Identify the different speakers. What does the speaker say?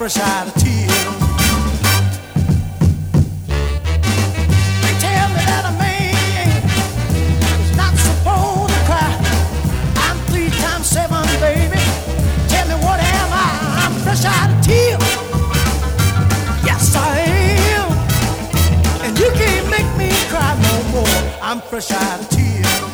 Speaker 1: fresh out of tears. They tell me that a man is not supposed to cry. I'm 3 times 7, baby. Tell me what am I? I'm fresh out of tears. Yes, I am. And you can't make me cry no more. I'm fresh out of tears.